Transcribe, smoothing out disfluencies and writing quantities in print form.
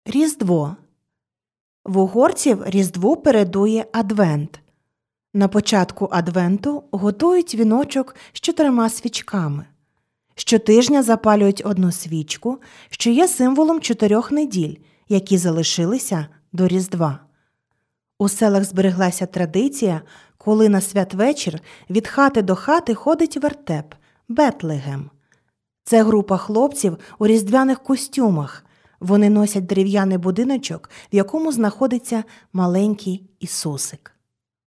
Різдво. В угорців Різдву передує Адвент. На початку Адвенту готують віночок з 4 свічками. Щотижня запалюють одну свічку, що є символом 4 неділь, які залишилися до Різдва. У селах збереглася традиція, коли на святвечір від хати до хати ходить вертеп – Бетлегем. Це група хлопців у різдвяних костюмах. Вони носять дерев'яний будиночок, в якому знаходиться маленький Ісусик.